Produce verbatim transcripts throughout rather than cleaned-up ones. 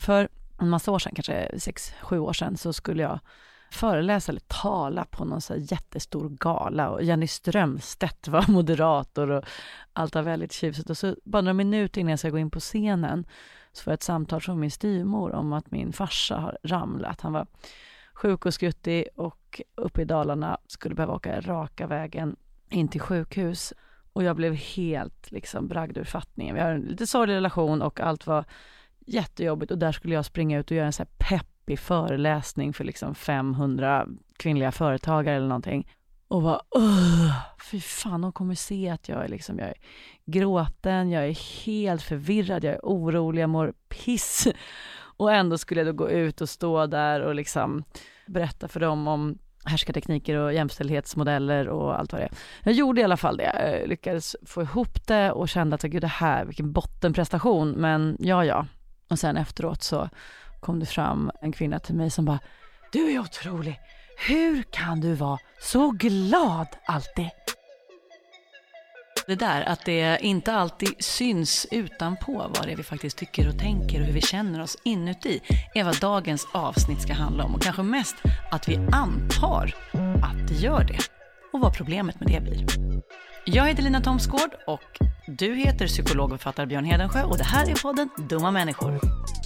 För en massa år sedan, kanske sex, sju år sedan, så skulle jag föreläsa eller tala på någon så här jättestor gala. Och Jenny Strömstedt var moderator och allt var väldigt tjusigt. Och så bara några minuter innan jag ska gå in på scenen så får jag ett samtal från min styvmor om att min farsa har ramlat. Han var sjuk och skuttig och uppe i Dalarna skulle behöva åka raka vägen in till sjukhus. Och jag blev helt liksom bragd ur fattningen. Vi har en lite sorglig relation och allt var jättejobbigt. Och där skulle jag springa ut och göra en så här peppig föreläsning för liksom femhundra kvinnliga företagare eller någonting. Och var, åh, fy fan, de kommer se att jag är liksom, jag är gråten, jag är helt förvirrad, jag är orolig, jag mår piss. Och ändå skulle jag då gå ut och stå där och liksom berätta för dem om härskartekniker och jämställdhetsmodeller och allt vad det är. Jag gjorde i alla fall det. Jag lyckades få ihop det och kände att gud, det här, vilken bottenprestation. Men ja, ja. Och sen efteråt så kom det fram en kvinna till mig som bara, du är otrolig. Hur kan du vara så glad alltid? Det där att det inte alltid syns utanpå vad det är vi faktiskt tycker och tänker och hur vi känner oss inuti är vad dagens avsnitt ska handla om. Och kanske mest att vi antar att det gör det och vad problemet med det blir. Jag heter Lina Thomsgård och du heter psykolog och författare Björn Hedensjö och det här är podden Dumma människor.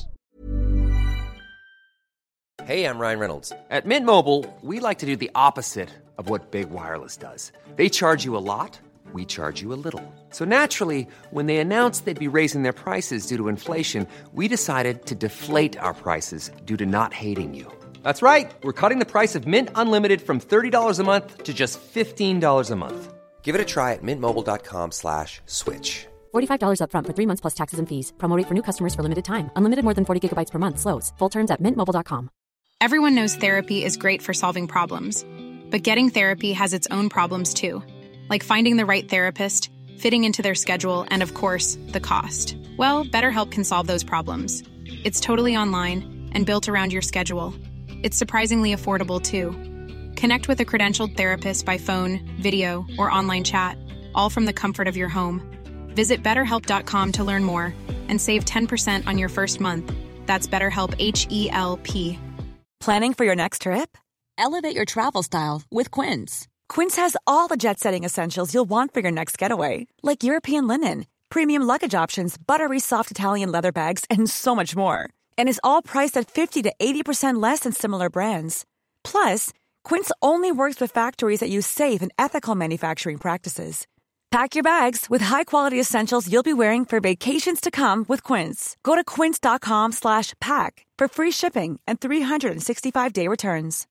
Hey, I'm Ryan Reynolds. At Mint Mobile, we like to do the opposite of what Big Wireless does. They charge you a lot. We charge you a little. So naturally, when they announced they'd be raising their prices due to inflation, we decided to deflate our prices due to not hating you. That's right. We're cutting the price of Mint Unlimited from thirty dollars a month to just fifteen dollars a month. Give it a try at mintmobile.com slash switch. forty-five dollars up front for three months plus taxes and fees. Promo rate for new customers for limited time. Unlimited more than forty gigabytes per month. Slows full terms at mint mobile dot com. Everyone knows therapy is great for solving problems. But getting therapy has its own problems too. Like finding the right therapist, fitting into their schedule, and of course, the cost. Well, BetterHelp can solve those problems. It's totally online and built around your schedule. It's surprisingly affordable too. Connect with a credentialed therapist by phone, video, or online chat, all from the comfort of your home. Visit better help dot com to learn more and save ten percent on your first month. That's BetterHelp, H E L P. Planning for your next trip? Elevate your travel style with Quince. Quince has all the jet-setting essentials you'll want for your next getaway, like European linen, premium luggage options, buttery soft Italian leather bags, and so much more. And is all priced at fifty to eighty percent less than similar brands. Plus, Quince only works with factories that use safe and ethical manufacturing practices. Pack your bags with high-quality essentials you'll be wearing for vacations to come with Quince. Go to quince.com slash pack for free shipping and three sixty-five day returns.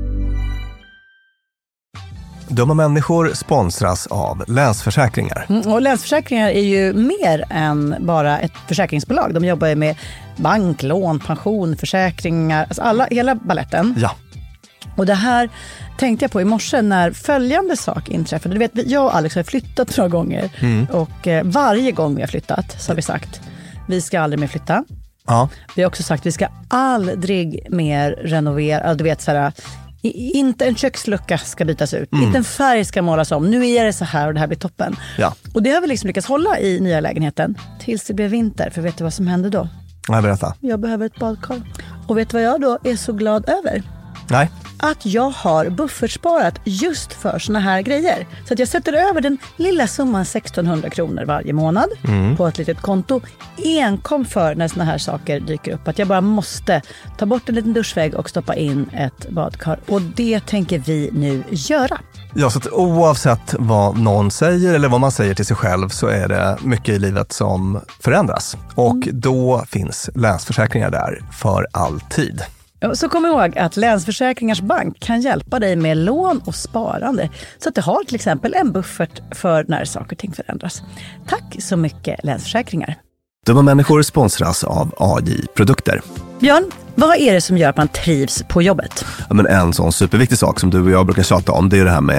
Dumma människor sponsras av Länsförsäkringar. Mm, och Länsförsäkringar är ju mer än bara ett försäkringsbolag. De jobbar ju med bank, lån, pension, försäkringar, alltså alla, hela balletten. Ja. Och det här tänkte jag på i morse när följande sak inträffade. Du vet, jag och Alex har flyttat några gånger. Mm. Och eh, varje gång vi har flyttat så har vi sagt, vi ska aldrig mer flytta. Ja. Vi har också sagt, vi ska aldrig mer renovera. Du vet, så här, inte en kökslucka ska bytas ut. Mm. Inte en färg ska målas om. Nu är det så här och det här blir toppen. Ja. Och det har vi liksom lyckats hålla i nya lägenheten tills det blev vinter. För vet du vad som hände då? Jag berätta. Jag behöver ett badkar. Och vet du vad jag då är så glad över? Nej. Att jag har buffertsparat just för såna här grejer. Så att jag sätter över den lilla summan sextonhundra kronor varje månad mm. på ett litet konto. Enkom för när såna här saker dyker upp. Att jag bara måste ta bort en liten duschvägg och stoppa in ett badkar. Och det tänker vi nu göra. Ja, så att oavsett vad någon säger eller vad man säger till sig själv så är det mycket i livet som förändras. Och mm. då finns Länsförsäkringar där för alltid. Så kom ihåg att Länsförsäkringars bank kan hjälpa dig med lån och sparande så att du har till exempel en buffert för när saker och ting förändras. Tack så mycket Länsförsäkringar. Dumma människor sponsras av A J-produkter. Björn, vad är det som gör att man trivs på jobbet? Ja, men en sån superviktig sak som du och jag brukar tjata om, det är det här med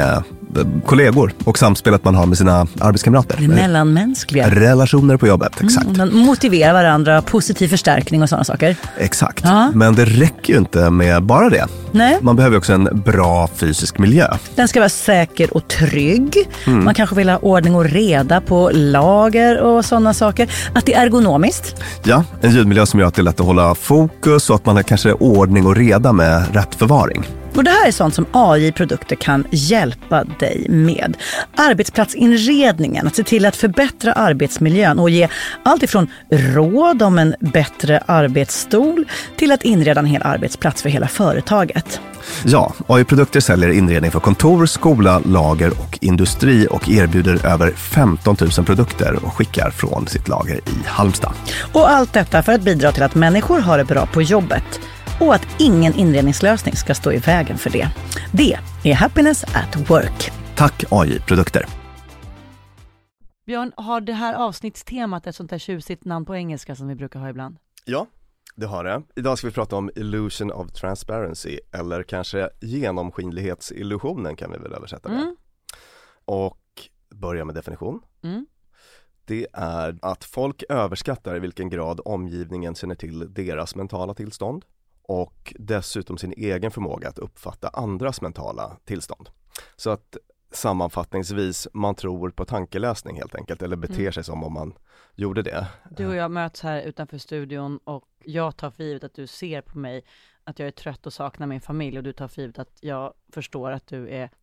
kollegor och samspelet man har med sina arbetskamrater. Det mellanmänskliga. Relationer på jobbet, exakt. Mm, man motiverar varandra, positiv förstärkning och sådana saker. Exakt, ja. Men det räcker ju inte med bara det. Nej. Man behöver också en bra fysisk miljö. Den ska vara säker och trygg. Mm. Man kanske vill ha ordning och reda på lager och sådana saker. Att det är ergonomiskt. Ja, en ljudmiljö som gör att det är lätt att hålla fokus och att man har kanske ordning och reda med rätt förvaring. Och det här är sånt som A I-produkter kan hjälpa dig med. Arbetsplatsinredningen, att se till att förbättra arbetsmiljön och ge allt ifrån råd om en bättre arbetsstol till att inreda en hel arbetsplats för hela företaget. Ja, A I-produkter säljer inredning för kontor, skola, lager och industri och erbjuder över femton tusen produkter och skickar från sitt lager i Halmstad. Och allt detta för att bidra till att människor har det bra på jobbet. Och att ingen inredningslösning ska stå i vägen för det. Det är Happiness at Work. Tack A I-produkter. Björn, har det här avsnittstemat ett sånt där tjusigt namn på engelska som vi brukar ha ibland? Ja, det har det. Idag ska vi prata om illusion of transparency, eller kanske genomskinlighetsillusionen kan vi väl översätta det. Mm. Och börja med definition. Mm. Det är att folk överskattar i vilken grad omgivningen känner till deras mentala tillstånd och dessutom sin egen förmåga att uppfatta andras mentala tillstånd. Så att sammanfattningsvis man tror på tankeläsning helt enkelt, eller beter mm. sig som om man gjorde det. Du och jag möts här utanför studion och jag tar för givet att du ser på mig att jag är trött och saknar min familj, och du tar för givet att jag förstår att du är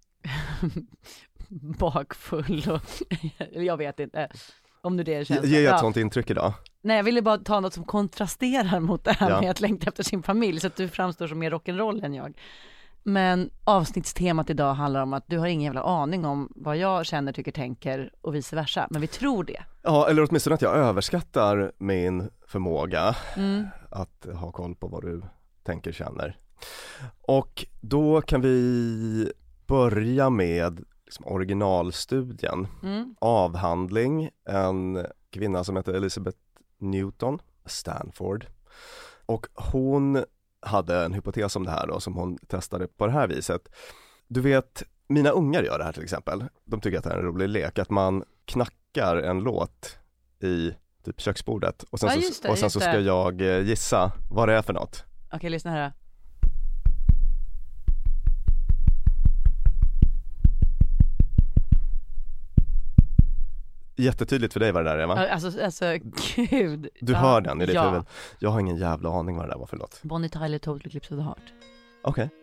bakfull och jag vet inte om du det känns. Ger jag ett ja. sånt intryck idag? Nej, jag ville bara ta något som kontrasterar mot det här ja. med att längta efter sin familj, så att du framstår som mer rock'n'roll än jag. Men avsnittstemat idag handlar om att du har ingen jävla aning om vad jag känner, tycker, tänker och vice versa. Men vi tror det. Ja, eller åtminstone att jag överskattar min förmåga mm. att ha koll på vad du tänker, känner. Och då kan vi börja med liksom originalstudien. Mm. Avhandling, en kvinna som heter Elizabeth Newton, Stanford. Och hon hade en hypotes om det här då, som hon testade på det här viset. Du vet, mina ungar gör det här till exempel. De tycker att det är en rolig lek, att man knackar en låt i typ köksbordet och sen, ja, så, det, och sen så ska jag gissa vad det är för något. Okej, lyssna här. Jättetydligt för dig vad det där är, va? Alltså, alltså gud. Du ja, hör den i ditt ja. huvud. Jag har ingen jävla aning vad det där var för låt. Bonnie Tyler, Total Eclipse of the Heart. Okej. Okay.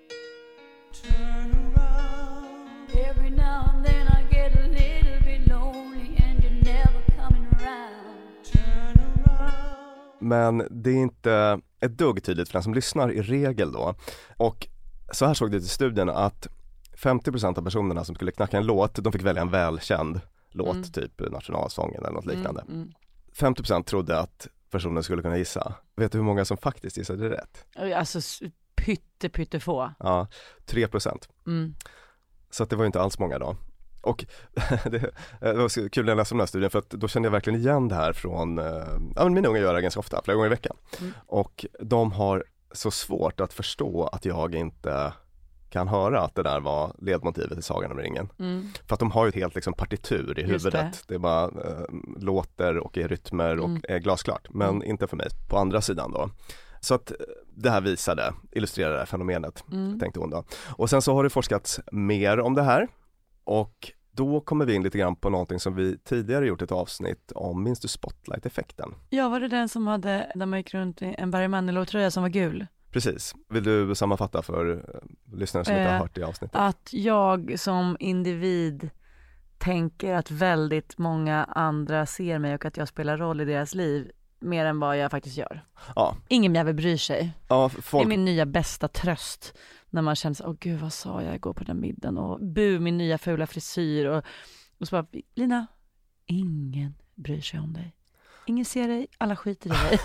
Men det är inte ett dugg tydligt för den som lyssnar i regel då. Och så här såg det i studien att femtio procent av personerna som skulle knacka en låt, de fick välja en välkänd låt, mm. typ nationalsången eller något liknande. Mm, mm. femtio procent trodde att personen skulle kunna gissa. Vet du hur många som faktiskt gissade rätt? Alltså pytte, pytte få. Ja, tre procent. Mm. Så att det var ju inte alls många då. Och det, det var så kul när jag läste den här studien, för att då kände jag verkligen igen det här från, ja men mina unga gör det ganska ofta, flera gånger i veckan. Mm. Och de har så svårt att förstå att jag inte kan höra att det där var ledmotivet i Sagan om ringen. Mm. För att de har ju ett helt liksom partitur i huvudet. Det. det bara äh, låter och är rytmer och mm. är glasklart. Men mm. inte för mig. På andra sidan då. Så att det här visade, illustrerade det här fenomenet, mm. tänkte hon då. Och sen så har det forskats mer om det här. Och då kommer vi in lite grann på någonting som vi tidigare gjort ett avsnitt om. Minns du Spotlight-effekten? Ja, var det den som hade, där man gick runt i en Barry Manilow-tröja som var gul? Precis. Vill du sammanfatta för uh, lyssnare som eh, inte har hört det avsnittet? Att jag som individ tänker att väldigt många andra ser mig och att jag spelar roll i deras liv mer än vad jag faktiskt gör. Ja. Ingen jävel bryr sig. Ja, folk... Det är min nya bästa tröst när man känner så, åh gud vad sa jag igår på den middagen, och bu, min nya fula frisyr, och, och så bara, Lina, ingen bryr sig om dig. Ingen ser dig, alla skiter i dig.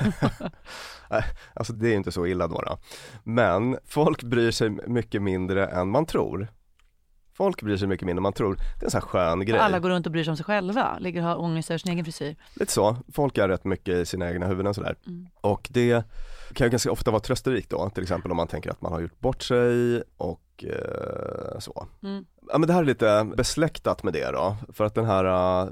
Alltså det är inte så illa då, då. Men folk bryr sig mycket mindre än man tror. Folk bryr sig mycket mindre än man tror. Det är en sån här skön grej. Alla går runt och bryr sig om sig själva. Ligger och har ångest över sin egen frisyr. Lite så. Folk är rätt mycket i sina egna huvuden sådär. Mm. Och det kan ju ganska ofta vara trösterikt då. Till exempel om man tänker att man har gjort bort sig och eh, så. Mm. Ja, men det här är lite besläktat med det då, för att den här uh,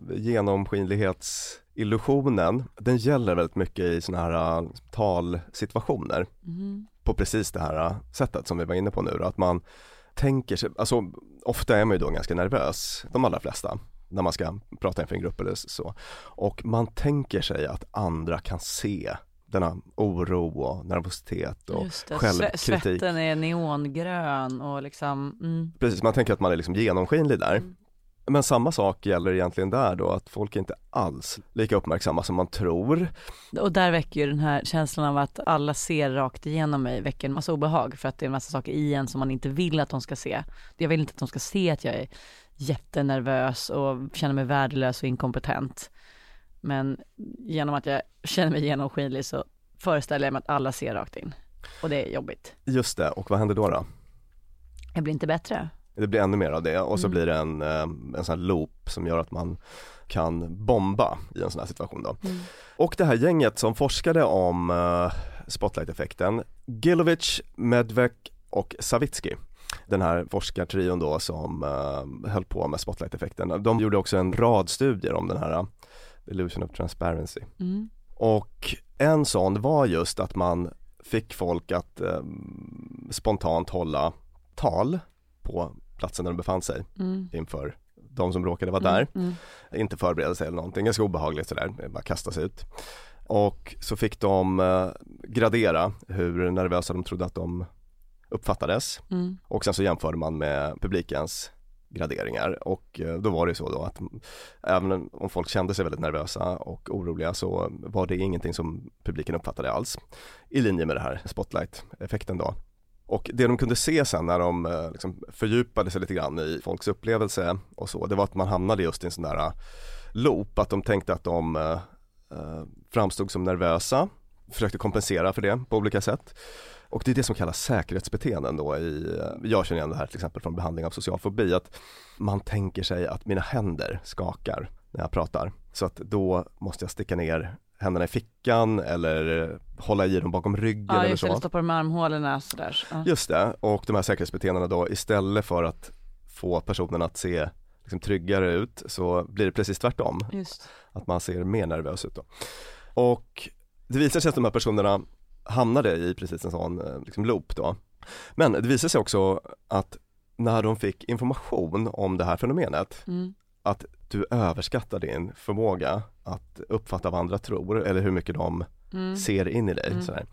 genomskinlighetsillusionen, den gäller väldigt mycket i såna här uh, talsituationer mm. på precis det här uh, sättet som vi var inne på nu då, att man tänker sig, alltså ofta är man ju då ganska nervös, de allra flesta, när man ska prata inför en grupp eller så, och man tänker sig att andra kan se denna oro och nervositet och Just det, självkritik. Svetten är neongrön och liksom... Mm. Precis, man tänker att man är liksom genomskinlig där. Mm. Men samma sak gäller egentligen där då, att folk är inte alls lika uppmärksamma som man tror. Och där väcker ju den här känslan av att alla ser rakt igenom mig, väcker en massa obehag för att det är en massa saker i en som man inte vill att de ska se. Jag vill inte att de ska se att jag är jättenervös och känner mig värdelös och inkompetent. Men genom att jag känner mig genomskinlig så föreställer jag mig att alla ser rakt in. Och det är jobbigt. Just det, och vad händer då då? Jag blir inte bättre. Det blir ännu mer av det och så mm. blir det en, en sån här loop som gör att man kan bomba i en sån här situation då. Mm. Och det här gänget som forskade om uh, spotlight-effekten, Gilovich, Medvek och Savitsky, den här forskartrion då som uh, höll på med spotlight-effekten, de gjorde också en rad studier om den här uh, illusion of transparency. Mm. Och en sån var just att man fick folk att uh, spontant hålla tal på platsen där de befann sig mm. inför de som råkade vara där. Mm, mm. Inte förbereda sig eller någonting, ganska obehagligt sådär, bara kasta sig ut. Och så fick de eh, gradera hur nervösa de trodde att de uppfattades. Mm. Och sen så jämförde man med publikens graderingar. Och eh, då var det så då att även om folk kände sig väldigt nervösa och oroliga så var det ingenting som publiken uppfattade alls. I linje med det här spotlight-effekten då. Och det de kunde se sen när de liksom fördjupade sig lite grann i folks upplevelse och så, det var att man hamnade just i en sån där loop, att de tänkte att de eh, framstod som nervösa, försökte kompensera för det på olika sätt. Och det är det som kallas säkerhetsbeteenden då i, jag känner igen det här till exempel från behandling av social fobi, att man tänker sig att mina händer skakar när jag pratar, så att då måste jag sticka ner händerna i fickan eller hålla i dem bakom ryggen ja, eller så. Ja, just det, stoppa med armhålorna sådär. Ja. Just det, och de här säkerhetsbeteendena då, istället för att få personen att se liksom tryggare ut så blir det precis tvärtom. Just. Att man ser mer nervös ut då. Och det visar sig att de här personerna hamnade i precis en sån liksom loop då. Men det visar sig också att när de fick information om det här fenomenet, mm. att du överskattar din förmåga att uppfatta vad andra tror eller hur mycket de mm. ser in i dig. Mm. Sådär.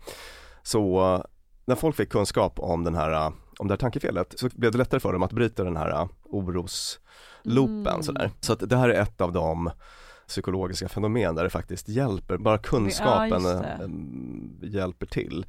Så när folk fick kunskap om, den här, om det här tankefelet så blev det lättare för dem att bryta den här orosloopen. Mm. Sådär. Så att det här är ett av de psykologiska fenomen där det faktiskt hjälper, bara kunskapen ja, hjälper till.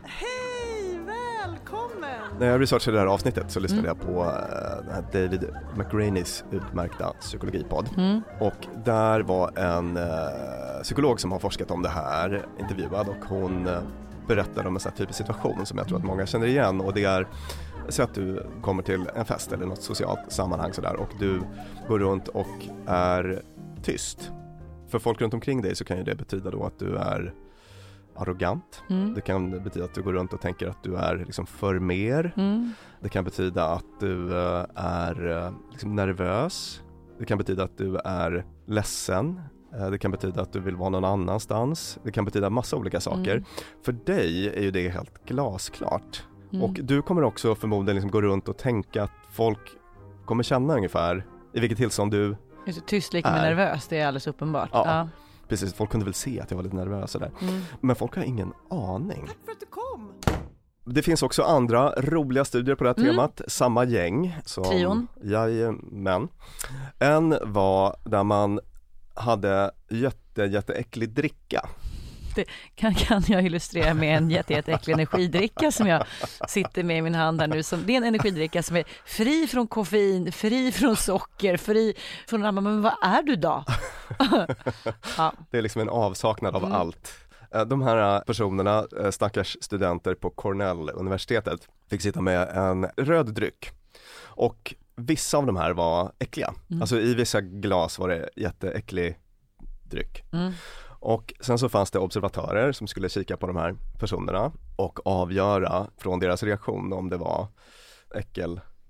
När jag researchade det här avsnittet så lyssnade mm. jag på uh, David McRaneys utmärkta psykologipodd. Mm. Och där var en uh, psykolog som har forskat om det här intervjuad, och hon uh, berättade om en sån här typisk situation som jag tror att många känner igen, och det är så att du kommer till en fest eller något socialt sammanhang sådär, och du går runt och är tyst. För folk runt omkring dig så kan ju det betyda då att du är arrogant. Mm. Det kan betyda att du går runt och tänker att du är liksom för mer. Mm. Det kan betyda att du uh, är uh, liksom nervös. Det kan betyda att du är ledsen. Uh, det kan betyda att du vill vara någon annanstans. Det kan betyda massa olika saker. Mm. För dig är ju det helt glasklart. Mm. Och du kommer också förmodligen liksom gå runt och tänka att folk kommer känna ungefär i vilket tillstånd du är. Tyst lika med nervös, det är alldeles uppenbart. Ja. Ja. Precis, folk kunde väl se att jag var lite nervös där. Mm. Men folk har ingen aning. Tack för att du kom! Det finns också andra roliga studier på det här mm. temat. Samma gäng. Som, Trion. Jajamän. En var där man hade jätte, jätteäcklig dricka. Det kan, kan jag illustrera med en jätte, jätteäcklig energidricka som jag sitter med i min hand här nu. Som, det är en energidricka som är fri från koffein, fri från socker, fri från ramar. Men vad är du då? Ja. Det är liksom en avsaknad av mm. allt. De här personerna, stackars studenter på Cornell-universitetet, fick sitta med en röd dryck. Och vissa av de här var äckliga. Mm. Alltså i vissa glas var det jätteäcklig dryck. Mm. Och sen så fanns det observatörer som skulle kika på de här personerna och avgöra från deras reaktion om det var äckel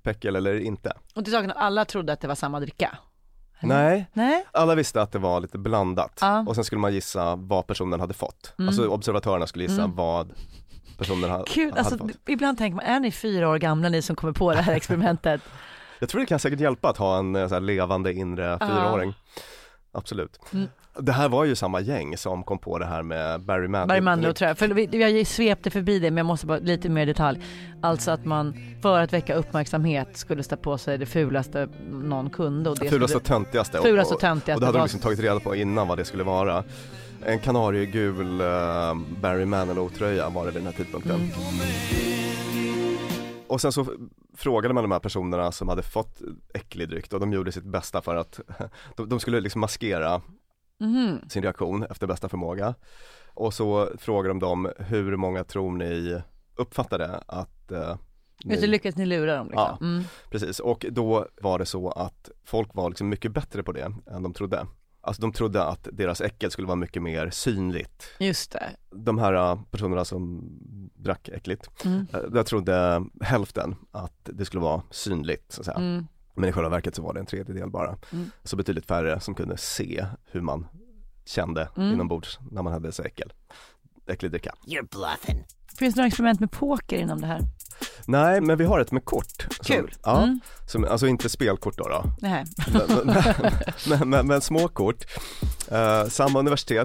Peckel eller inte. Och till saken, alla trodde att det var samma dricka? Nej. Nej, Alla visste att det var lite blandat. Ja. Och sen skulle man gissa vad personen hade fått. Mm. Alltså observatörerna skulle gissa Mm. vad personen ha, kul. hade Alltså, fått. ibland tänker man, är ni fyra år gamla ni som kommer på det här experimentet? Jag tror det kan säkert hjälpa att ha en så här levande inre fyraåring. Absolut. Mm. Det här var ju samma gäng som kom på det här med Barry Manilow. Barry Manilow tror jag. För vi, jag svepte förbi det, men jag måste bara lite mer detalj. Alltså att man för att väcka uppmärksamhet skulle stå på sig det fulaste någon kunde. Och det Fulaste och skulle... töntigaste. Och, Fulaste och och, töntigaste. och det hade de var... liksom tagit reda på innan vad det skulle vara. En kanariegul uh, Barry Manilow-tröja var det vid den här tidpunkten. Mm. Och sen så frågade man de här personerna som hade fått äcklig dryck och de gjorde sitt bästa för att de, de skulle liksom maskera Mm. sin reaktion efter bästa förmåga. Och så frågade de dem, hur många tror ni uppfattade att uh, ni... Just det, lyckades ni lura dem liksom. Ja, mm. precis. Och då var det så att folk var liksom mycket bättre på det än de trodde. Alltså de trodde att deras äckel skulle vara mycket mer synligt. Just det. De här personerna som drack äckligt, Mm. där trodde hälften att det skulle vara synligt så att säga. Mm. Men i själva verket så var det en tredjedel bara. Mm. Så betydligt färre som kunde se hur man kände Mm. inombords när man hade så äckel. Äcklig dricka. You're bluffing. Finns det några experiment med poker inom det här? Nej, men vi har ett med kort. Kul. Som, ja, Mm. som, alltså inte spelkort då. då. Nej. Men, men, men, men, men små kort. Uh, samma universitet.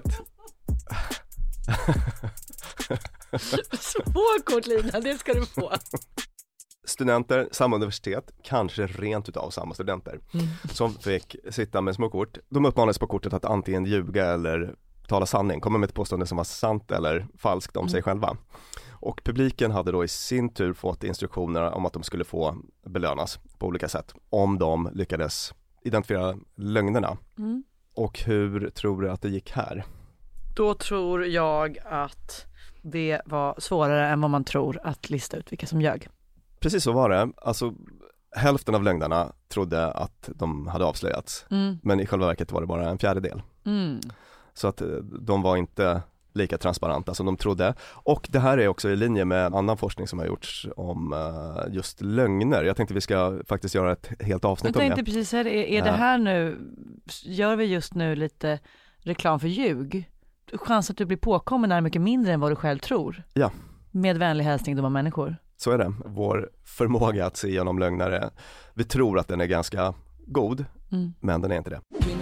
Småkort Lina, det ska du få. Studenter, samma universitet, kanske rent utav samma studenter, Mm. som fick sitta med små kort. De uppmanades på kortet att antingen ljuga eller tala sanning, komma med ett påstående som var sant eller falskt om Mm. sig själva. Och publiken hade då i sin tur fått instruktioner om att de skulle få belönas på olika sätt om de lyckades identifiera lögnerna. Mm. Och hur tror du att det gick här? Då tror jag att det var svårare än vad man tror att lista ut vilka som ljög. Precis så var det. Alltså hälften av lögnerna trodde att de hade avslöjats. Mm. Men i själva verket var det bara en fjärdedel. Mm. Så att de var inte lika transparenta som de trodde. Och det här är också i linje med annan forskning som har gjorts om uh, just lögner. Jag tänkte vi ska faktiskt göra ett helt avsnitt Jag om tänkte det. precis säga det. Är, är det här nu, gör vi just nu lite reklam för ljug? Chans att du blir påkommen är mycket mindre än vad du själv tror. Ja. Med vänlig hälsning, dumma människor. Så är det. Vår förmåga att se igenom lögner är, vi tror att den är ganska god, Mm. men den är inte det.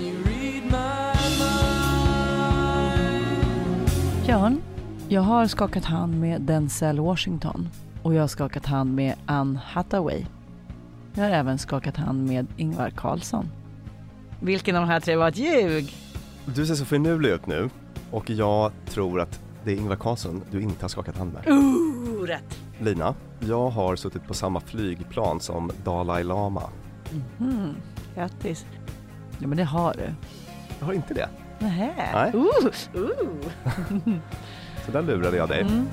Björn, jag har skakat hand med Denzel Washington och jag har skakat hand med Anne Hathaway. Jag har även skakat hand med Ingvar Carlsson. Vilken av de här tre var ett ljug? Du ser så finurlig ut nu och jag tror att det är Ingvar Carlsson du inte har skakat hand med. Uh, rätt. Lina, jag har suttit på samma flygplan som Dalai Lama. Mm, grattis. Ja, men det har du. Jag har inte det. Nähä. Nej. Uh, uh. Så där lurade jag dig. Mm.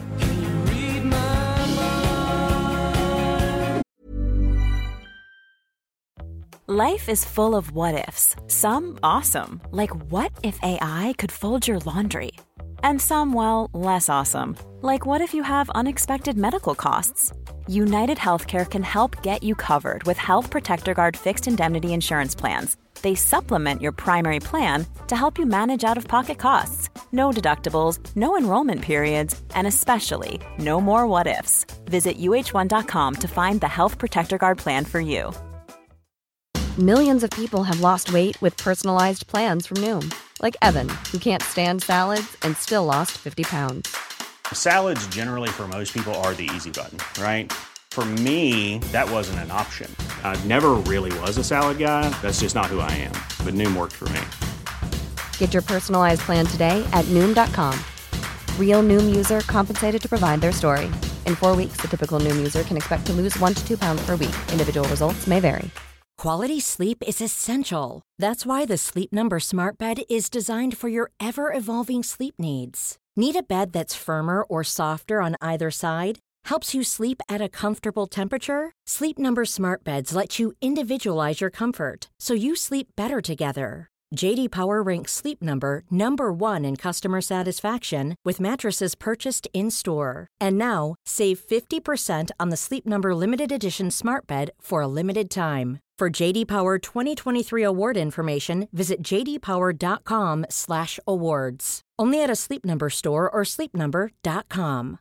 Life is full of what-ifs. Some awesome, like what if A I could fold your laundry? And some, well, less awesome, like what if you have unexpected medical costs? United Healthcare can help get you covered with Health Protector Guard fixed indemnity insurance plans. They supplement your primary plan to help you manage out-of-pocket costs. No deductibles, no enrollment periods, and especially no more what-ifs. Visit U H one dot com to find the Health Protector Guard plan for you. Millions of people have lost weight with personalized plans from Noom. Like Evan, who can't stand salads and still lost fifty pounds. Salads generally for most people are the easy button, right? For me, that wasn't an option. I never really was a salad guy. That's just not who I am. But Noom worked for me. Get your personalized plan today at Noom dot com. Real Noom user compensated to provide their story. In four weeks, the typical Noom user can expect to lose one to two pounds per week. Individual results may vary. Quality sleep is essential. That's why the Sleep Number Smart Bed is designed for your ever-evolving sleep needs. Need a bed that's firmer or softer on either side? Helps you sleep at a comfortable temperature? Sleep Number Smart Beds let you individualize your comfort so you sleep better together. J D Power ranks Sleep Number number one in customer satisfaction with mattresses purchased in-store. And now, save fifty percent on the Sleep Number Limited Edition Smart Bed for a limited time. For J D Power twenty twenty-three award information, visit j d power dot com slash awards. Only at a Sleep Number store or sleep number dot com.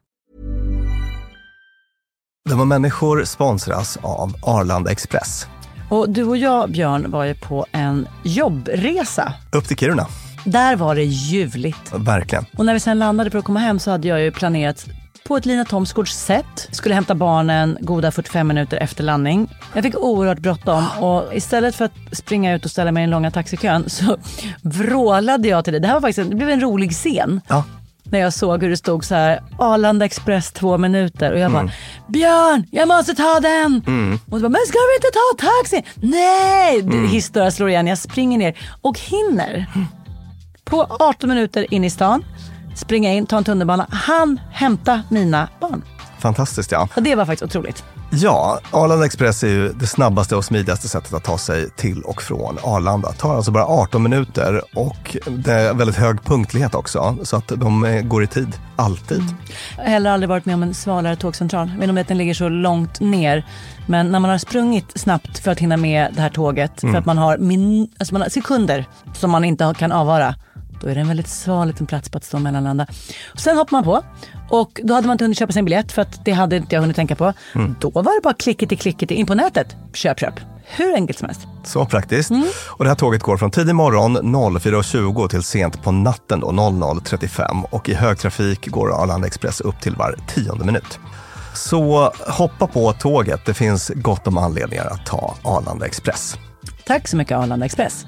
De människor sponsras av Arlanda Express. Och du och jag, Björn, var ju på en jobbresa. Upp till Kiruna. Där var det ljuvligt. Verkligen. Och när vi sen landade för att komma hem så hade jag ju planerat på ett Lina Thomsgårds sätt. Skulle hämta barnen goda fyrtiofem minuter efter landning. Jag fick oerhört bråttom och istället för att springa ut och ställa mig i den långa taxikön så vrålade jag till det. Det här var faktiskt en, det blev en rolig scen. Ja. När jag såg hur det stod så här Arlanda Express två minuter och jag bara, mm. Björn, jag måste ta den. Mm. Och så bara, men ska vi inte ta taxi? Nej, mm. Historia slår igen. Jag springer ner och hinner på arton minuter in i stan, springa in, ta en tunnelbana, han hämta mina barn. Fantastiskt, ja. Och det var faktiskt otroligt. Ja, Arlanda Express är ju det snabbaste och smidigaste sättet att ta sig till och från Arlanda. Det tar alltså bara arton minuter och det är väldigt hög punktlighet också. Så att de går i tid, alltid. Mm. Jag har heller aldrig varit med om en svalare tågcentral. Jag vet inte om att den ligger så långt ner. Men när man har sprungit snabbt för att hinna med det här tåget. Mm. För att man har, min, alltså man har sekunder som man inte kan avvara. Då är det en väldigt sval liten plats på att stå mellanlanda. Och sen hoppar man på. Och då hade man inte hunnit köpa sin biljett för att det hade inte jag hunnit tänka på. Mm. Då var det bara klicket i klicket in på nätet. Köp, köp. Hur enkelt som helst. Så praktiskt. Mm. Och det här tåget går från tidig morgon fyra tjugo till sent på natten då noll noll trettiofem. Och i högtrafik går Arlanda Express upp till var tionde minut. Så hoppa på tåget. Det finns gott om anledningar att ta Arlanda Express. Tack så mycket Arlanda Express.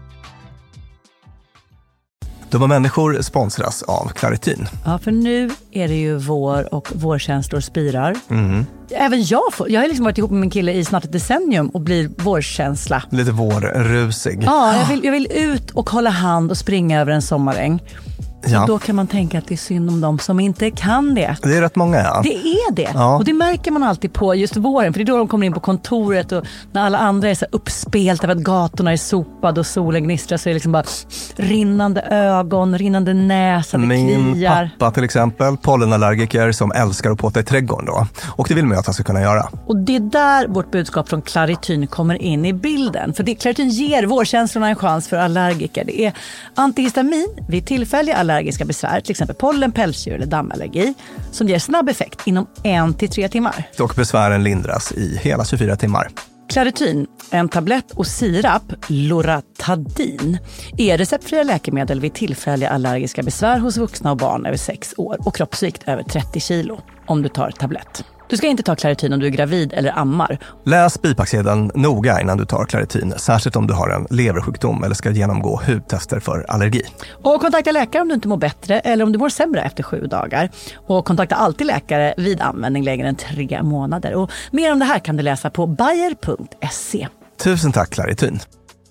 Dumma människor sponsras av Claritin. Ja, för nu är det ju vår och vårkänslor spirar. Mm. Även jag får, jag har liksom varit ihop med min kille i snart ett decennium och blir vårkänsla. Lite vårrusig. Ja, jag vill, jag vill ut och hålla hand och springa över en sommaräng. Ja. Då kan man tänka att det är synd om dem som inte kan det. Det är rätt många, ja. Det är det. Ja. Och det märker man alltid på just våren. För det är då de kommer in på kontoret och när alla andra är så uppspelta för att gatorna är sopade och solen gnistrar så är det liksom bara rinnande ögon, rinnande näsa, det Min kliar. pappa till exempel, pollenallergiker som älskar att påta i trädgården då. Och det vill man ju att han ska kunna göra. Och det är där vårt budskap från Claritin kommer in i bilden. För det, Claritin ger vårkänslorna en chans för allergiker. Det är antihistamin vid tillfälliga allergiska besvär, till exempel pollen, pälsdjur eller dammallergi, som ger snabb effekt inom en till tre timmar. Och besvären lindras i hela tjugofyra timmar. Claritin, en tablett och sirap, Loratadin, är receptfria läkemedel vid tillfälliga allergiska besvär hos vuxna och barn över sex år och kroppsvikt över trettio kilo om du tar tablett. Du ska inte ta Claritin om du är gravid eller ammar. Läs bipacksedeln noga innan du tar Claritin, särskilt om du har en leversjukdom eller ska genomgå hudtester för allergi. Och kontakta läkare om du inte mår bättre eller om du mår sämre efter sju dagar. Och kontakta alltid läkare vid användning längre än tre månader. Och mer om det här kan du läsa på bayer punkt se. Tusen tack Claritin.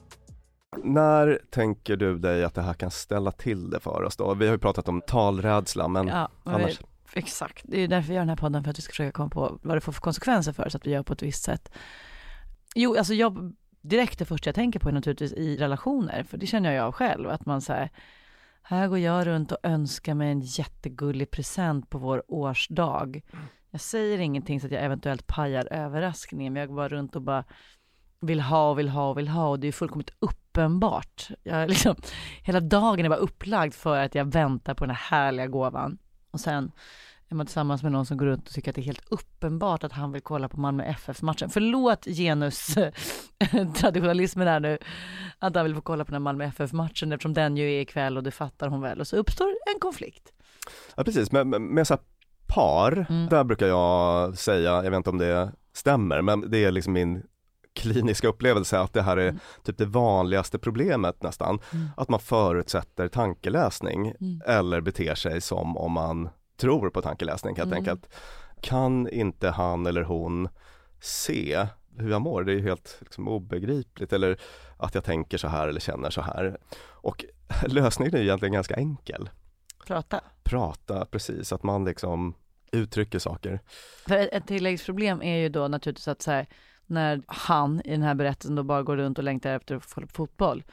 När tänker du dig att det här kan ställa till det för oss då? Vi har ju pratat om talrädsla, men ja, annars... Exakt, det är därför vi gör den här podden, för att vi ska försöka komma på vad det får för konsekvenser för oss att vi gör på ett visst sätt. Jo, alltså jag, direkt det första jag tänker på är naturligtvis i relationer, för det känner jag själv, att man säger här går jag runt och önskar mig en jättegullig present på vår årsdag. Jag säger ingenting så att jag eventuellt pajar överraskningen, men jag går bara runt och bara vill ha och vill ha och vill ha, och det är fullkomligt uppenbart. Jag liksom, hela dagen är bara upplagd för att jag väntar på den här härliga gåvan. Och sen är man tillsammans med någon som går runt och tycker att det är helt uppenbart att han vill kolla på Malmö F F-matchen. Förlåt genus traditionalismen här nu, att han vill få kolla på den Malmö F F-matchen eftersom den ju är ikväll och det fattar hon väl. Och så uppstår en konflikt. Ja, precis. Med, med, med så här par, mm. där brukar jag säga, jag vet inte om det stämmer, men det är liksom min kliniska upplevelse att det här är mm. typ det vanligaste problemet nästan. Mm. Att man förutsätter tankeläsning mm. eller beter sig som om man tror på tankeläsning helt mm. enkelt. Kan inte han eller hon se hur jag mår? Det är ju helt liksom obegripligt. Eller att jag tänker så här eller känner så här. Och lösningen är egentligen ganska enkel. Prata. Prata, precis. Att man liksom uttrycker saker. För ett, ett tilläggsproblem är ju då naturligtvis att så här, när han i den här berättelsen då bara går runt och längtar efter att få fotboll,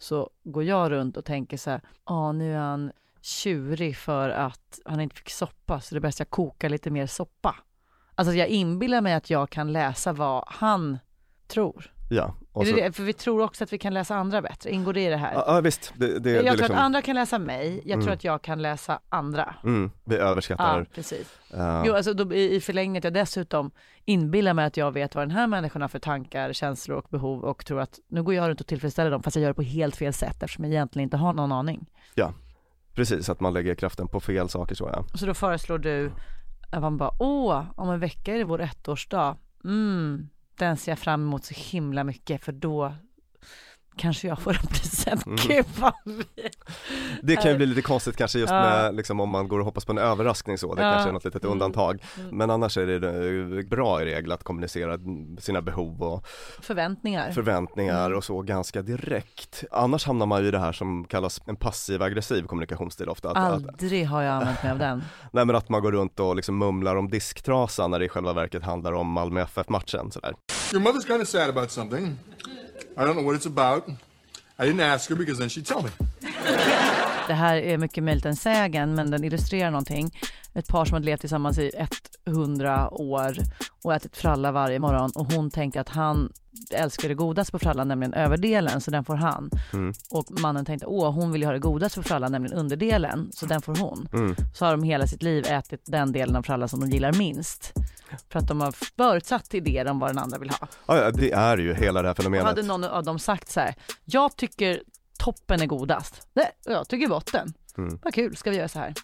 så går jag runt och tänker så här, ja nu är han tjurig för att han inte fick soppa, så det är bäst jag kokar lite mer soppa. Alltså jag inbillar mig att jag kan läsa vad han tror. Ja. Och så... det, för vi tror också att vi kan läsa andra bättre. Ingår det i det här? Ja, ja visst. Det, det, jag det tror liksom... att andra kan läsa mig. Jag mm. tror att jag kan läsa andra. Mm. Vi överskattar. Ja, precis. Uh... Jo, alltså då, i, i förlängningen att jag dessutom inbillar mig att jag vet vad den här människan har för tankar, känslor och behov och tror att nu går jag runt och tillfredsställer dem fast jag gör det på helt fel sätt eftersom jag egentligen inte har någon aning. Ja, precis. Att man lägger kraften på fel saker så ja. Så då föreslår du att man bara, åh, om en vecka är det vår ettårsdag. Mm, den ser jag fram emot så himla mycket för då kanske jag får en present. Mm. Gud, vad det kan ju bli lite konstigt kanske just ja. med liksom, om man går och hoppas på en överraskning så. Det ja. kanske är något litet mm. undantag. Mm. Men annars är det bra i regel att kommunicera sina behov och förväntningar, förväntningar mm. och så ganska direkt. Annars hamnar man ju i det här som kallas en passiv-aggressiv kommunikationsstil ofta. Att, Aldrig att, har jag använt mig av den. Nej, men att man går runt och liksom mumlar om disktrasan när det i själva verket handlar om Malmö F F-matchen. Sådär. Your mother's kind of sad about something. I don't know what it's about. I didn't ask her because then she'd tell me. Det här är mycket möjligt en sägen, men den illustrerar någonting. Ett par som hade levt tillsammans i hundra år och ätit fralla varje morgon. Och hon tänkte att han älskar det godaste på frallan, nämligen överdelen, så den får han. Mm. Och mannen tänkte, åh, hon vill ju ha det godaste på frallan, nämligen underdelen, så den får hon. Mm. Så har de hela sitt liv ätit den delen av frallan som de gillar minst. För att de har förutsatt idéer om vad den andra vill ha. Ja, det är ju hela det här fenomenet. Och hade någon av dem sagt så här, jag tycker toppen är godast. Nej, jag tycker botten. Mm. Vad kul, ska vi göra så här?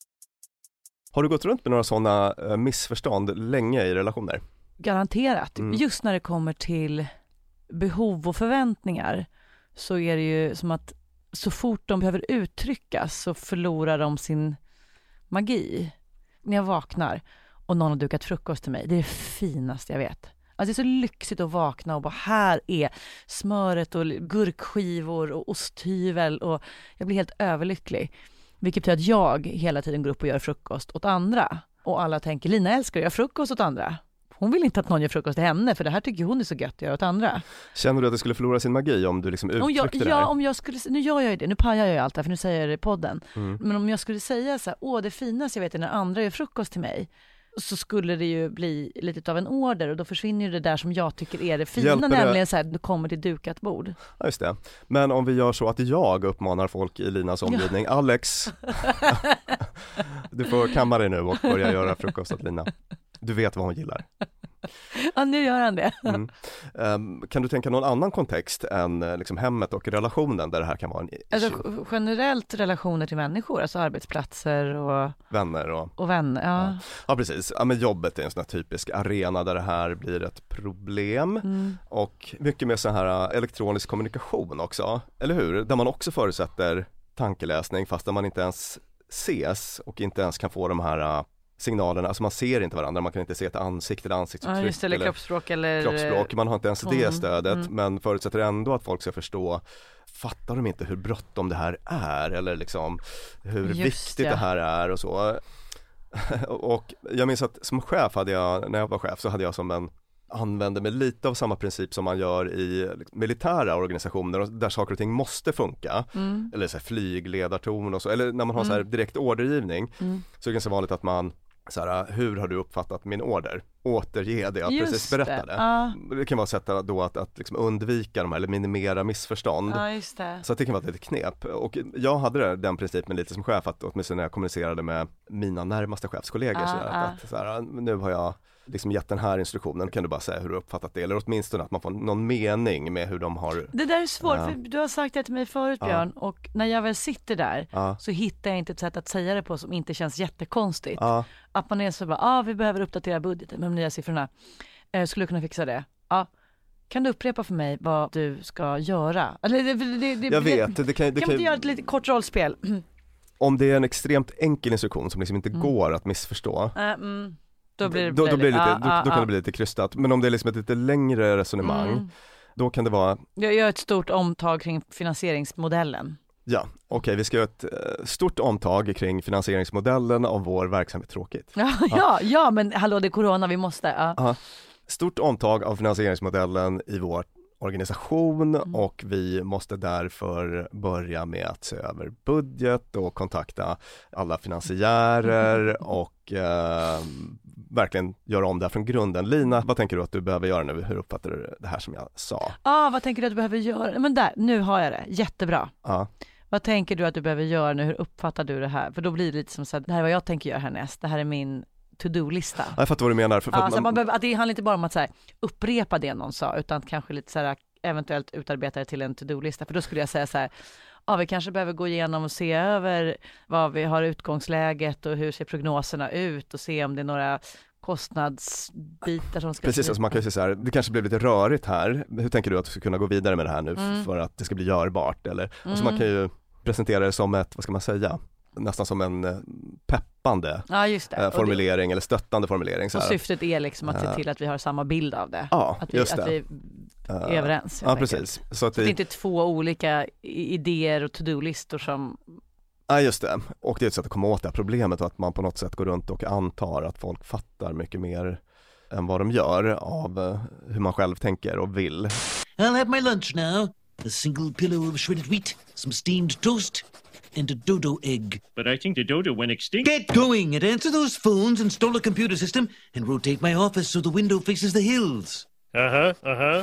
Har du gått runt med några sådana missförstånd länge i relationer? Garanterat. Mm. Just när det kommer till behov och förväntningar så är det ju som att så fort de behöver uttryckas så förlorar de sin magi. När jag vaknar och någon har dukat frukost till mig, det är det finaste jag vet. Alltså det är så lyxigt att vakna och bara, här är smöret och gurkskivor och osthyvel och jag blir helt överlycklig. Vilket betyder att jag hela tiden går upp och gör frukost åt andra. Och alla tänker, Lina älskar att göra frukost åt andra. Hon vill inte att någon gör frukost till henne, för det här tycker hon är så gött att göra åt andra. Känner du att det skulle förlora sin magi om du liksom uttryckte om jag, det här? Ja, om jag skulle, nu gör jag ju det, nu pajar jag ju allt det här, för nu säger jag det i podden. Mm. Men om jag skulle säga så här, åh det finaste jag vet är när andra gör frukost till mig, så skulle det ju bli lite av en order och då försvinner ju det där som jag tycker är det fina, Hjälper nämligen det... så här, du kommer till dukat bord. Ja, just det. Men om vi gör så att jag uppmanar folk i Linas omgivning, ja. Alex, du får kamma dig nu och börja göra frukost åt Lina. Du vet vad hon gillar. Ja, nu gör han det. Mm. Um, kan du tänka någon annan kontext än liksom, hemmet och relationen där det här kan vara en issue? Alltså, generellt relationer till människor, alltså arbetsplatser och vänner. Och, och vänner, ja. Ja, ja precis. Ja, men jobbet är en sån här typisk arena där det här blir ett problem. Mm. Och mycket med så här elektronisk kommunikation också, eller hur? Där man också förutsätter tankeläsning fast där man inte ens ses och inte ens kan få de här signalerna, alltså man ser inte varandra, man kan inte se ett ansikte eller ansiktsuttryck. Ja, just det, eller, eller kroppsspråk eller kroppsspråk, man har inte ens mm. det stödet, mm. men förutsätter ändå att folk ska förstå, fattar de inte hur bråttom det här är eller liksom hur just viktigt ja. det här är och så. Och jag minns att som chef hade jag, när jag var chef så hade jag som en använde mig lite av samma princip som man gör i militära organisationer där saker och ting måste funka. Mm. Eller så här flygledarton och så. Eller när man har mm. så här direkt ordergivning mm. så är det ganska vanligt att man så här, hur har du uppfattat min order? Återge det jag Just precis berättade. Det. Uh. det kan vara ett sätt då att, att liksom undvika de här, eller minimera missförstånd. Uh, just det. Så att det kan vara ett litet knep. Och jag hade den principen lite som chef, att åtminstone när jag kommunicerade med mina närmaste chefskollegor uh, så där, uh. att så här, nu har jag liksom gett den här instruktionen, kan du bara säga hur du uppfattat det, eller åtminstone att man får någon mening med hur de har. Det där är svårt, uh. för du har sagt det till mig förut Björn, uh. och när jag väl sitter där uh. så hittar jag inte ett sätt att säga det på som inte känns jättekonstigt. Uh. Att man är så bara, ja ah, vi behöver uppdatera budgeten med de nya siffrorna, eh, skulle du kunna fixa det? Ja. Ah. Kan du upprepa för mig vad du ska göra? Eller, det, det, det, jag vet, det, det kan, det kan kan vi göra ett lite kort rollspel? Om det är en extremt enkel instruktion som liksom inte mm. går att missförstå. Uh, mm. Då, blir det, då, då, blir det lite, ah, då, ah, då kan ah. det bli lite krystat. Men om det är liksom ett lite längre resonemang mm. då kan det vara. Jag gör ett stort omtag kring finansieringsmodellen. Ja, okej, okay, vi ska göra ett uh, stort omtag kring finansieringsmodellen av vår verksamhet. Tråkigt. Ja, ja. ja, ja men hallå, det är corona, vi måste. Uh. Uh. Stort omtag av finansieringsmodellen i vår organisation Mm. och vi måste därför börja med att se över budget och kontakta alla finansiärer och eh, verkligen göra om det här från grunden. Lina, vad tänker du att du behöver göra nu? Hur uppfattar du det här som jag sa? Ja, ah, vad tänker du att du behöver göra? Men där, nu har jag det. Jättebra. Ja. Vad tänker du att du behöver göra nu? Hur uppfattar du det här? För då blir det lite som så här, det här är vad jag tänker göra härnäst. Det här är min to-do-lista. Ja, jag fattar vad du menar. För, för ja, att man... man... Man behöver, att det handlar inte bara om att så här, upprepa det någon sa, utan kanske lite så här, eventuellt utarbeta det till en to-do-lista. För då skulle jag säga så här, ja, vi kanske behöver gå igenom och se över vad vi har utgångsläget och hur ser prognoserna ut och se om det är några kostnadsbitar som ska... Precis, alltså man kan ju säga så här, det kanske blir lite rörigt här. Hur tänker du att du ska kunna gå vidare med det här nu mm. för att det ska bli görbart? Eller, mm. alltså man kan ju presentera det som ett, vad ska man säga, nästan som en peppande ja, just det. formulering det... eller stöttande formulering. Så och här. Syftet är liksom att se till att vi har samma bild av det. Ja, att vi, just det. Att vi är överens. Ja, precis. Så att det... det är inte två olika idéer och to-do-listor som... Ja, just det. Och det är ett sätt att komma åt det här problemet och att man på något sätt går runt och antar att folk fattar mycket mer än vad de gör av hur man själv tänker och vill. I'll have my lunch now. A single pillow of shredded wheat, some steamed toast, and a dodo egg. But I think the dodo went extinct. Get going and answer those phones, install a computer system, and rotate my office so the window faces the hills. Uh-huh, uh-huh.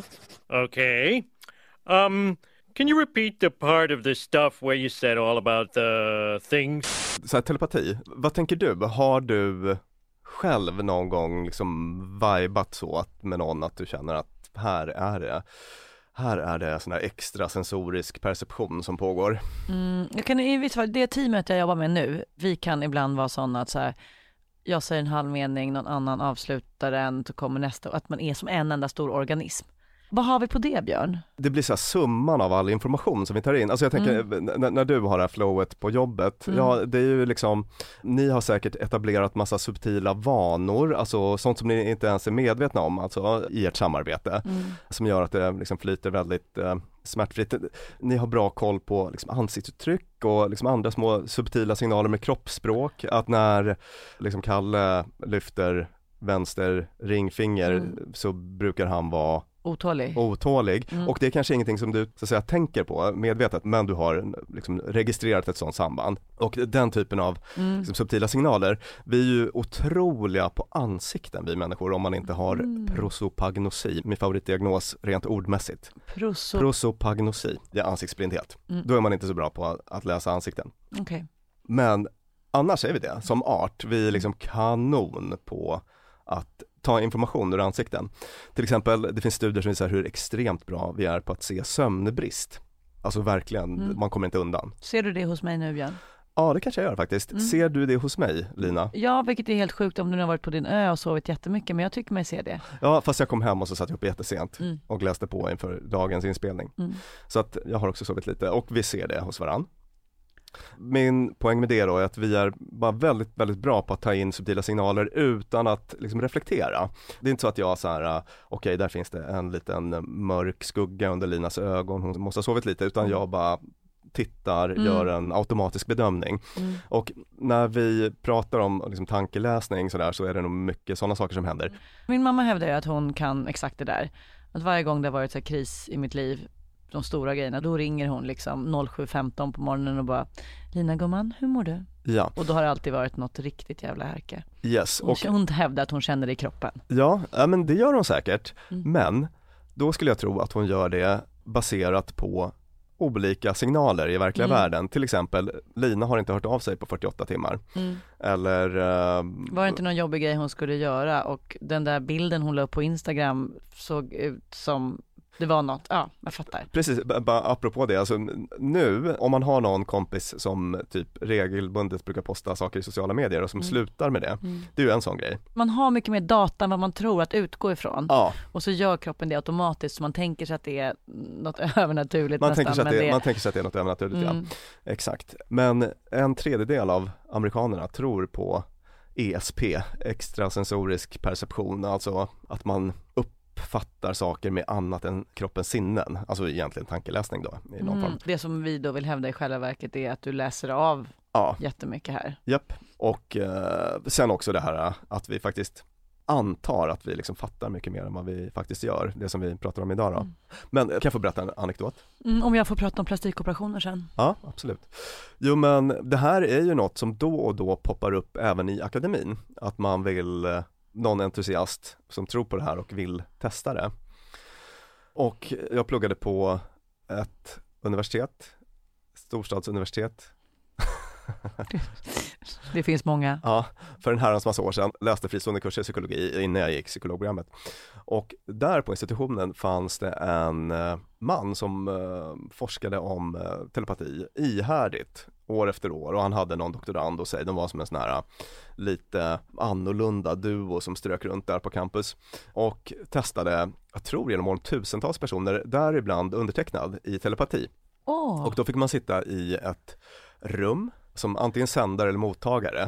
Okay. Um... Can you repeat the part of the stuff where you said all about the things? Så här, telepati, vad tänker du? Har du själv någon gång liksom vibat så att med någon att du känner att här är det här är det sån här extra sensorisk perception som pågår? Mm, jag kan i vissa fall, det teamet jag jobbar med nu, vi kan ibland vara sådana att så här, jag säger en halv mening, någon annan avslutar den, så kommer nästa, att man är som en enda stor organism. Vad har vi på det, Björn? Det blir så här summan av all information som vi tar in. Alltså jag tänker, mm. när, när du har det här flowet på jobbet, mm. ja det är ju liksom, ni har säkert etablerat massa subtila vanor, alltså sånt som ni inte ens är medvetna om, alltså i ert samarbete, mm. som gör att det liksom flyter väldigt eh, smärtfritt. Ni har bra koll på liksom ansiktsuttryck och liksom andra små subtila signaler med kroppsspråk, att när liksom Kalle lyfter vänster ringfinger mm. så brukar han vara Otålig. Otålig. Mm. Och det är kanske ingenting som du så att säga tänker på medvetet, men du har liksom registrerat ett sådant samband. Och den typen av mm. liksom, subtila signaler, vi är ju otroliga på ansikten, vi människor, om man inte har mm. prosopagnosi, min favoritdiagnos rent ordmässigt. Proso... Prosopagnosi, det är ansiktsblindhet. Mm. Då är man inte så bra på att läsa ansikten. Okay. Men annars är vi det, som art, vi är liksom kanon på att ta information ur ansikten. Till exempel, det finns studier som visar hur extremt bra vi är på att se sömnbrist. Alltså verkligen, mm. man kommer inte undan. Ser du det hos mig nu, Björn? Ja, det kanske jag gör faktiskt. Mm. Ser du det hos mig, Lina? Ja, vilket är helt sjukt om du har varit på din ö och sovit jättemycket, men jag tycker mig se det. Ja, fast jag kom hem och så satt jag upp jättesent mm. och läste på inför dagens inspelning. Mm. Så att jag har också sovit lite och vi ser det hos varann. Min poäng med det då är att vi är bara väldigt, väldigt bra på att ta in subtila signaler utan att liksom reflektera. Det är inte så att jag så här, okej, okay, där finns det en liten mörk skugga under Linas ögon, hon måste ha sovit lite, utan jag bara tittar, mm. gör en automatisk bedömning. Mm. Och när vi pratar om liksom, tankeläsning så, där, så är det nog mycket sådana saker som händer. Min mamma hävdar ju att hon kan exakt det där. Att varje gång det har varit så här kris i mitt liv, de stora grejerna, då ringer hon liksom sju femton på morgonen och bara, Lina gumman, hur mår du? Ja. Och då har det alltid varit något riktigt jävla härke. Yes. Hon, och, hon hävdar att hon känner det i kroppen. Ja, ja men det gör hon säkert. Mm. Men då skulle jag tro att hon gör det baserat på olika signaler i verkliga mm. världen. Till exempel, Lina har inte hört av sig på fyrtioåtta timmar. Mm. Eller... Uh, var det inte någon jobbig grej hon skulle göra? Och den där bilden hon la upp på Instagram såg ut som... Det var något, ja, jag fattar. Precis, bara apropå det, alltså nu om man har någon kompis som typ regelbundet brukar posta saker i sociala medier och som mm. slutar med det, mm. det är ju en sån grej. Man har mycket mer data än vad man tror att utgå ifrån. Ja. Och så gör kroppen det automatiskt, så man tänker sig att det är något övernaturligt man nästan. Tänker sig att det, det... Man tänker sig att det är något övernaturligt, mm. ja. Exakt. Men en tredjedel av amerikanerna tror på E S P, extrasensorisk perception, alltså att man upp fattar saker med annat än kroppens sinnen, alltså egentligen tankeläsning då i någon mm, form. Det som vi då vill hävda i själva verket är att du läser av ja. jättemycket här. Japp, och eh, sen också det här att vi faktiskt antar att vi liksom fattar mycket mer än vad vi faktiskt gör, det som vi pratar om idag då. Mm. Men kan jag få berätta en anekdot? Mm, om jag får prata om plastikoperationer sen. Ja, absolut. Jo, men det här är ju något som då och då poppar upp även i akademin. Att man vill, någon entusiast som tror på det här och vill testa det. Och jag pluggade på ett universitet, storstadsuniversitet. Det finns många. Ja, för en herrans massa år sedan läste fristående kurser i psykologi innan jag gick psykologprogrammet. Och där på institutionen fanns det en man som uh, forskade om uh, telepati ihärdigt år efter år, och han hade någon doktorand och sig. De var som en sån här uh, lite annorlunda duo som strök runt där på campus och testade, jag tror genom åren, tusentals personer, däribland undertecknad, i telepati. Oh. Och då fick man sitta i ett rum som antingen sändare eller mottagare,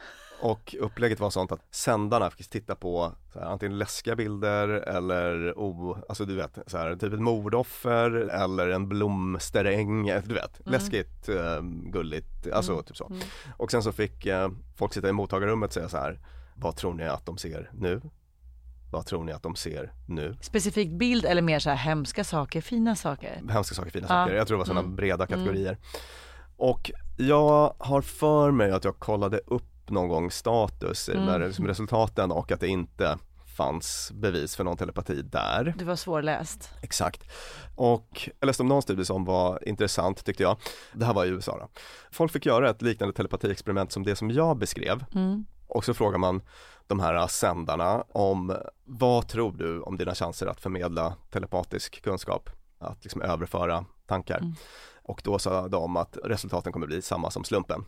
och upplägget var sånt att sändarna fick titta på så här, antingen läskiga bilder eller oh, alltså du vet så här, typ ett mordoffer eller en blomsteräng, du vet, mm. läskigt, uh, gulligt, alltså mm. typ så. Mm. Och sen så fick uh, folk sitta i mottagarrummet och säga så här: vad tror ni att de ser nu? Vad tror ni att de ser nu? Specifik bild eller mer så här hemska saker, fina saker? Hemska saker, fina ja. saker. Jag tror det var sådana mm. breda kategorier. Mm. Och jag har för mig att jag kollade upp någon gång status mm. när liksom resultaten, och att det inte fanns bevis för någon telepati där. Det var svårläst. Exakt. Och jag läste om någon studie som var intressant, tyckte jag. Det här var i U S A då. Folk fick göra ett liknande telepatiexperiment som det som jag beskrev. Mm. Och så frågar man de här sändarna om vad tror du om dina chanser att förmedla telepatisk kunskap, att liksom överföra tankar. Mm. Och då sa de att resultaten kommer bli samma som slumpen.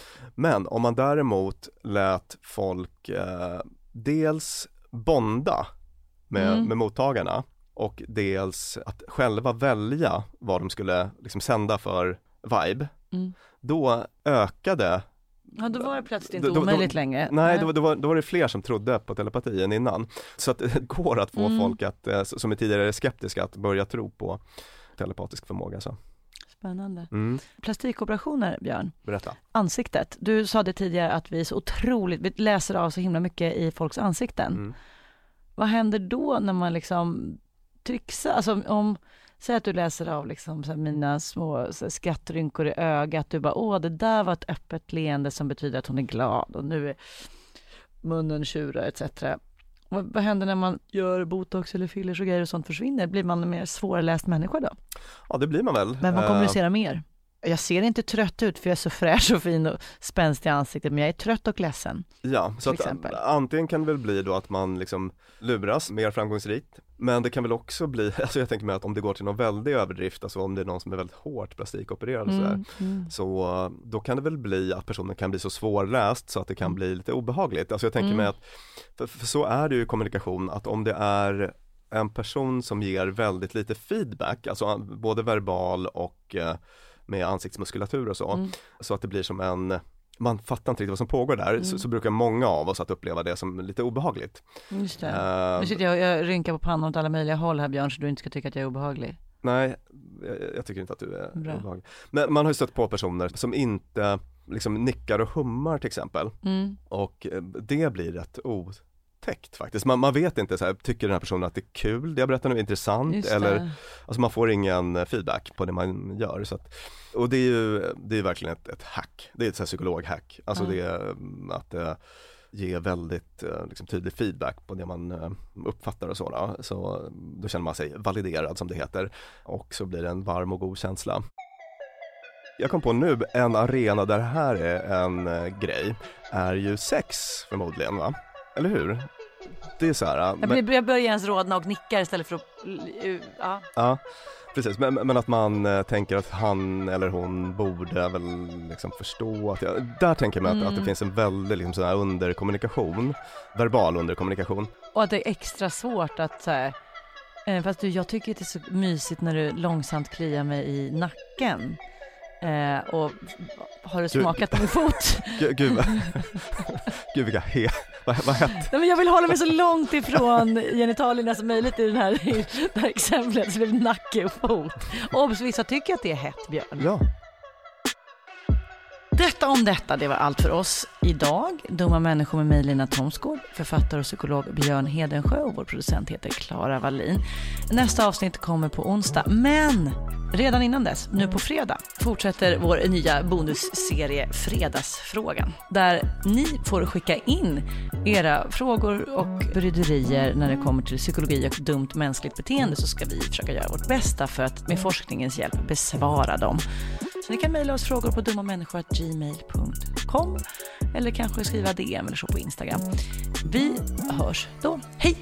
Men om man däremot lät folk eh, dels bonda med, mm. med mottagarna, och dels att själva välja vad de skulle liksom sända för vibe, mm. då ökade. Ja, då var det plötsligt inte då, omöjligt då, längre. Nej, då, då, var, då var det fler som trodde på telepatien innan. Så att det går att få mm. folk att, som är tidigare skeptiska, att börja tro på telepatisk förmåga. Så. Spännande. Mm. Plastikoperationer, Björn. Berätta. Ansiktet. Du sa det tidigare att vi är så otroligt, vi läser av så himla mycket i folks ansikten. Mm. Vad händer då när man liksom trixar? Alltså om, säg att du läser av liksom så här, mina små så här, skattrynkor i ögat. Du bara, åh, det där var ett öppet leende som betyder att hon är glad. Och nu är munnen tjurar, et cetera. Vad, vad händer när man gör botox eller fillers och grejer och sånt försvinner? Blir man en mer svårläst människa då? Ja, det blir man väl. Men man kommunicerar uh... mer. Jag ser inte trött ut för jag är så fräsch och fin och spänstig i ansiktet, men jag är trött och ledsen. Ja, så att antingen kan det väl bli då att man liksom luras mer framgångsrikt, men det kan väl också bli, alltså jag tänker mig att om det går till någon väldig överdrift, alltså om det är någon som är väldigt hårt plastikopererad mm, och sådär, mm. så då kan det väl bli att personen kan bli så svårläst så att det kan mm. bli lite obehagligt. Alltså jag tänker mm. mig att, för, för så är det ju i kommunikation, att om det är en person som ger väldigt lite feedback, alltså både verbal och med ansiktsmuskulatur och så, mm. så att det blir som en, man fattar inte riktigt vad som pågår där, mm. så, så brukar många av oss att uppleva det som lite obehagligt. Just det. Uh, nu sitter jag, jag rynkar på pannan åt alla möjliga håll här, Björn, så du inte ska tycka att jag är obehaglig. Nej, jag, jag tycker inte att du är Bra. obehaglig. Men man har ju stött på personer som inte liksom nickar och hummar till exempel, mm. och det blir rätt otäckt faktiskt. Man, man vet inte så här, tycker den här personen att det är kul, det jag berättar nu är intressant, eller alltså man får ingen feedback på det man gör. Så att, och det är ju det är verkligen ett, ett hack, det är ett så här psykologhack. Alltså mm. det är att uh, ge väldigt uh, liksom, tydlig feedback på det man uh, uppfattar och så. Då. Så då känner man sig validerad, som det heter, och så blir det en varm och god känsla. Jag kom på nu, en arena där det här är en uh, grej, är ju sex förmodligen, va? Eller hur? Det är så här. Jag, men... jag börjar ens rodna och nickar istället för att... Ja, ja precis. Men, men att man äh, tänker att han eller hon borde väl liksom förstå att... Jag, där tänker man mm. att, att det finns en väldigt liksom, sån här underkommunikation. Verbal underkommunikation. Och att det är extra svårt att... Så här, eh, fast du, jag tycker att det är så mysigt när du långsamt kliar mig i nacken. Eh, och har du smakat på min fot? Gud, gud, gud vilka he... Vad, vad hette? Nej, men jag vill hålla mig så långt ifrån genitalierna som möjligt i den här, i det här exemplet. Så det blir nacke och fot. Och vissa tycker att det är hett, Björn. Ja. Detta om detta, det var allt för oss idag. Dumma människor med mig, Lina Thomsgård, författare och psykolog Björn Hedensjö och vår producent heter Clara Wallin. Nästa avsnitt kommer på onsdag, men redan innan dess, nu på fredag, fortsätter vår nya bonusserie Fredagsfrågan, där ni får skicka in era frågor och bryderier när det kommer till psykologi och dumt mänskligt beteende, så ska vi försöka göra vårt bästa för att med forskningens hjälp besvara dem. Så ni kan mejla oss frågor på dummamänniskor at gmail punkt com eller kanske skriva D M eller så på Instagram. Vi hörs då. Hej!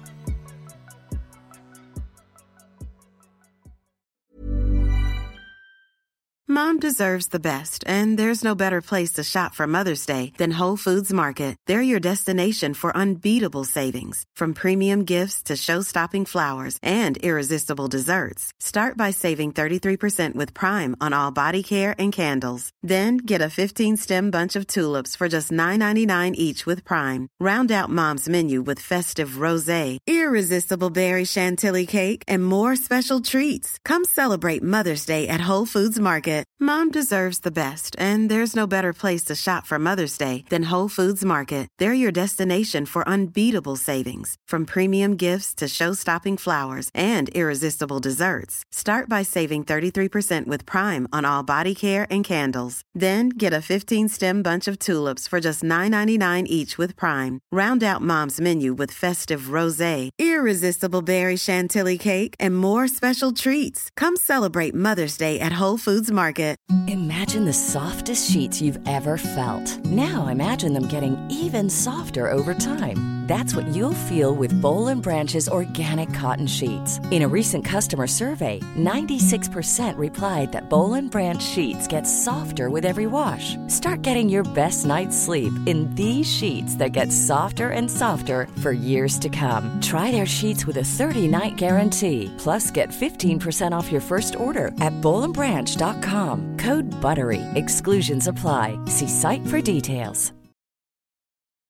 Mom deserves the best, and there's no better place to shop for Mother's Day than Whole Foods Market. They're your destination for unbeatable savings, from premium gifts to show-stopping flowers and irresistible desserts. Start by saving thirty-three percent with Prime on all body care and candles. Then get a fifteen-stem bunch of tulips for just nine ninety-nine each with Prime. Round out Mom's menu with festive rosé, irresistible berry chantilly cake, and more special treats. Come celebrate Mother's Day at Whole Foods Market. Mom deserves the best, and there's no better place to shop for Mother's Day than Whole Foods Market. They're your destination for unbeatable savings, from premium gifts to show-stopping flowers and irresistible desserts. Start by saving thirty-three percent with Prime on all body care and candles. Then get a fifteen-stem bunch of tulips for just nine ninety-nine each with Prime. Round out Mom's menu with festive rosé, irresistible berry chantilly cake, and more special treats. Come celebrate Mother's Day at Whole Foods Market. Imagine the softest sheets you've ever felt. Now imagine them getting even softer over time. That's what you'll feel with Boll and Branch's organic cotton sheets. In a recent customer survey, ninety-six percent replied that Boll and Branch sheets get softer with every wash. Start getting your best night's sleep in these sheets that get softer and softer for years to come. Try their sheets with a thirty-night guarantee. Plus, get fifteen percent off your first order at boll and branch dot com. Code BUTTERY. Exclusions apply. See site for details.